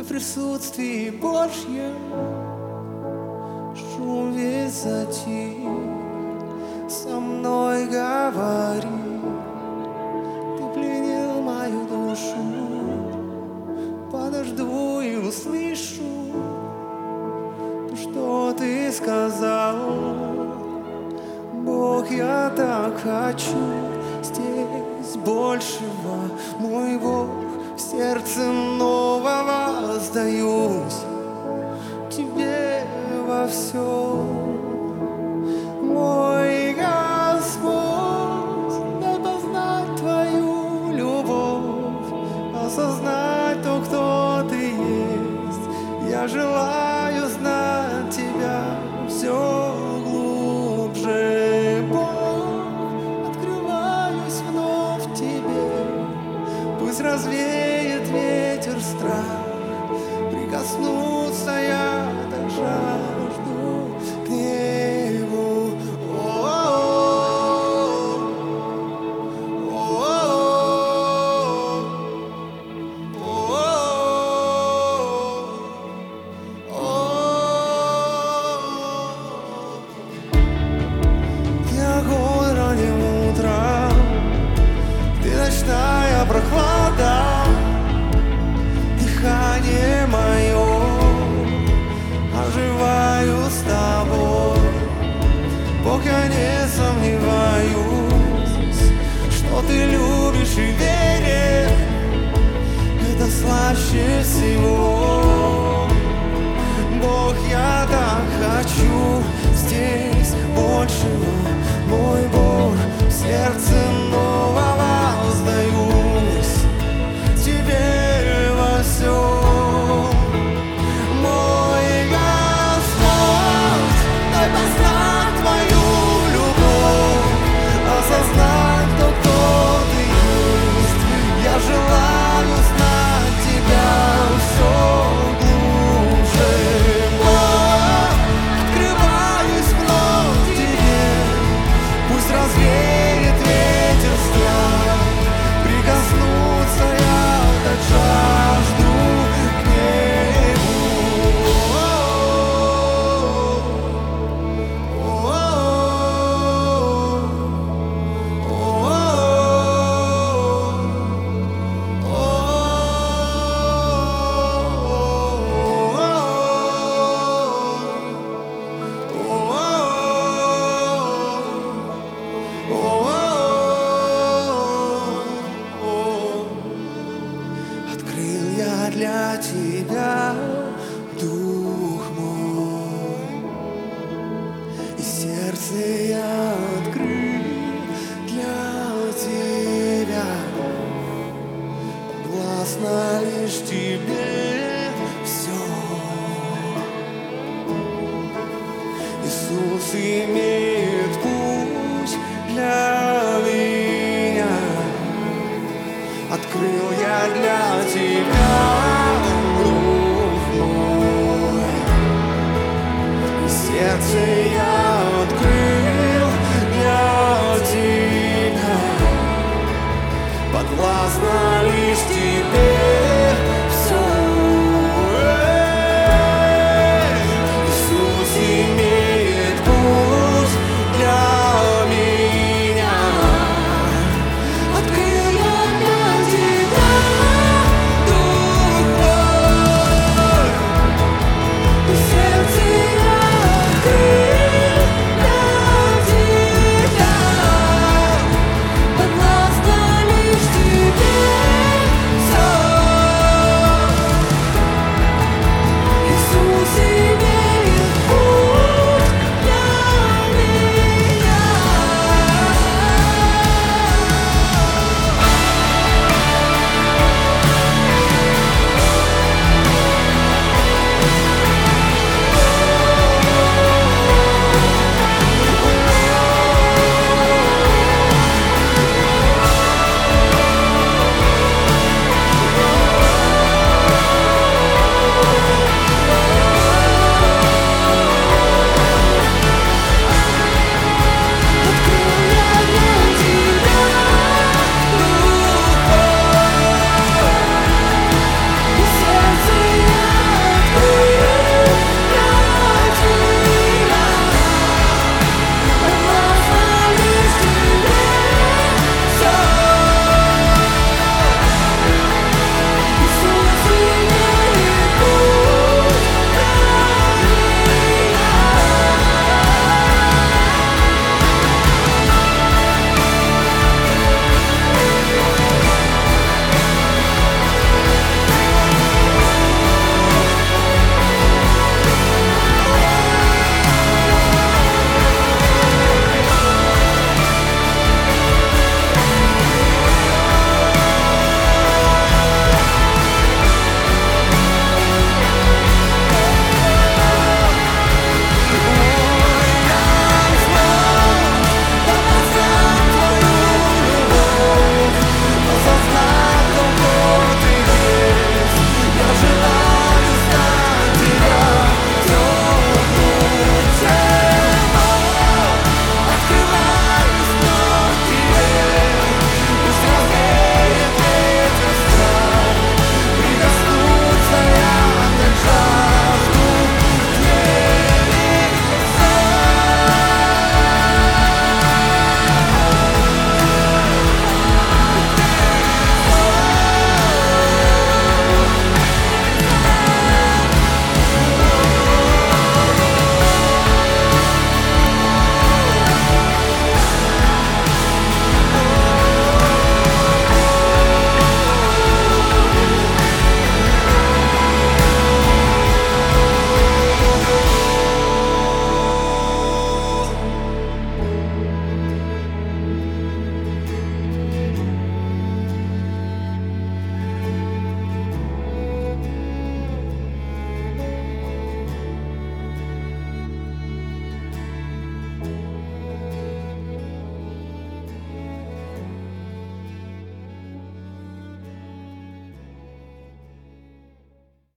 присутствии Божьем шум весь затих. Со мной говори, ты пленил мою душу. Подожду и услышу, что ты сказал. Бог, я так хочу здесь большего, мой Бог. В сердце нового сдаюсь тебе во всем. Мой Господь, дай познать твою любовь, осознать то, кто ты есть. Я желаю знать тебя все глубже. Бог, открываюсь вновь тебе. Пусть развеет ветер страх, прикоснуться я так жажду к небу. Ты огонь ранним утром, ты ночная прохлада, дыхание мое, оживаю с тобой. Бог, я не сомневаюсь, что ты любишь и веришь, это слаще всего. Бог, я так хочу здесь большего, мой Бог. В сердце нового сдаюсь тебе во всем. Мой Господь, дай познать твою любовь, осознать то, кто ты есть. Я желаю знать тебя все глубже. Бог, открываюсь вновь тебе. Пусть развеет ветер страх, прикоснуться я так жажду к небу. Открыл я для тебя дух мой, и сердце я открыл для тебя. Гласно лишь тебе все. Иисус имеет путь для меня. Открыл я для тебя дух мой, и сердце я